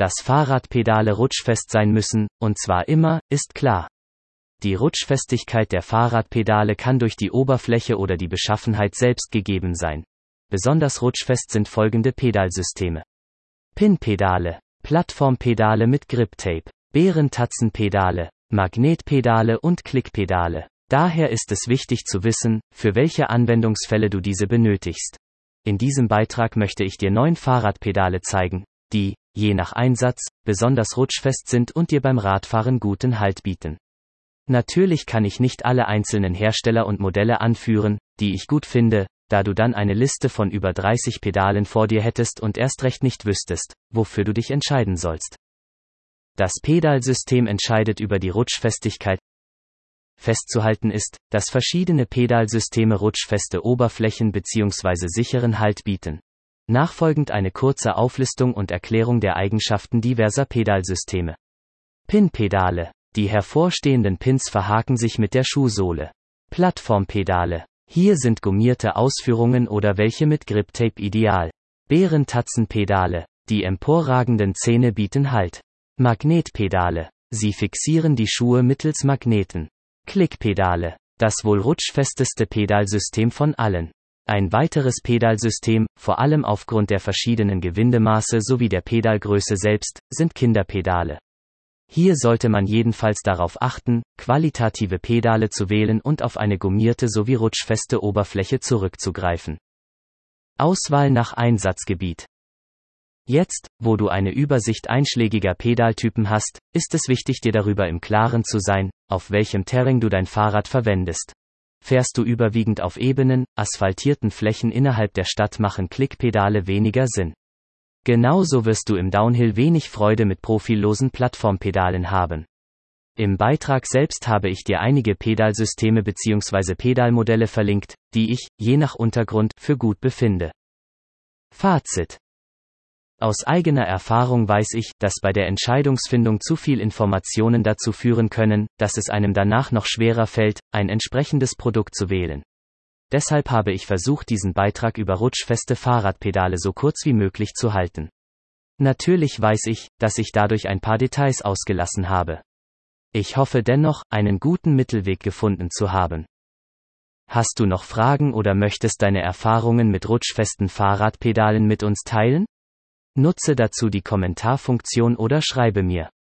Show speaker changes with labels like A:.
A: Dass Fahrradpedale rutschfest sein müssen, und zwar immer, ist klar. Die Rutschfestigkeit der Fahrradpedale kann durch die Oberfläche oder die Beschaffenheit selbst gegeben sein. Besonders rutschfest sind folgende Pedalsysteme: Pinpedale, Plattformpedale mit Griptape, Bärentatzenpedale, Magnetpedale und Klickpedale. Daher ist es wichtig zu wissen, für welche Anwendungsfälle du diese benötigst. In diesem Beitrag möchte ich dir 9 Fahrradpedale zeigen, die, je nach Einsatz, besonders rutschfest sind und dir beim Radfahren guten Halt bieten. Natürlich kann ich nicht alle einzelnen Hersteller und Modelle anführen, die ich gut finde, da du dann eine Liste von über 30 Pedalen vor dir hättest und erst recht nicht wüsstest, wofür du dich entscheiden sollst. Das Pedalsystem entscheidet über die Rutschfestigkeit. Festzuhalten ist, dass verschiedene Pedalsysteme rutschfeste Oberflächen bzw. sicheren Halt bieten. Nachfolgend eine kurze Auflistung und Erklärung der Eigenschaften diverser Pedalsysteme. Pinpedale. Die hervorstehenden Pins verhaken sich mit der Schuhsohle. Plattformpedale. Hier sind gummierte Ausführungen oder welche mit Griptape ideal. Bärentatzenpedale. Die emporragenden Zähne bieten Halt. Magnetpedale. Sie fixieren die Schuhe mittels Magneten. Klickpedale. Das wohl rutschfesteste Pedalsystem von allen. Ein weiteres Pedalsystem, vor allem aufgrund der verschiedenen Gewindemaße sowie der Pedalgröße selbst, sind Kinderpedale. Hier sollte man jedenfalls darauf achten, qualitative Pedale zu wählen und auf eine gummierte sowie rutschfeste Oberfläche zurückzugreifen. Auswahl nach Einsatzgebiet. Jetzt, wo du eine Übersicht einschlägiger Pedaltypen hast, ist es wichtig, dir darüber im Klaren zu sein, auf welchem Terrain du dein Fahrrad verwendest. Fährst du überwiegend auf ebenen, asphaltierten Flächen innerhalb der Stadt, machen Klickpedale weniger Sinn. Genauso wirst du im Downhill wenig Freude mit profillosen Plattformpedalen haben. Im Beitrag selbst habe ich dir einige Pedalsysteme bzw. Pedalmodelle verlinkt, die ich, je nach Untergrund, für gut befinde. Fazit. Aus eigener Erfahrung weiß ich, dass bei der Entscheidungsfindung zu viel Informationen dazu führen können, dass es einem danach noch schwerer fällt, ein entsprechendes Produkt zu wählen. Deshalb habe ich versucht, diesen Beitrag über rutschfeste Fahrradpedale so kurz wie möglich zu halten. Natürlich weiß ich, dass ich dadurch ein paar Details ausgelassen habe. Ich hoffe dennoch, einen guten Mittelweg gefunden zu haben. Hast du noch Fragen oder möchtest deine Erfahrungen mit rutschfesten Fahrradpedalen mit uns teilen? Nutze dazu die Kommentarfunktion oder schreibe mir.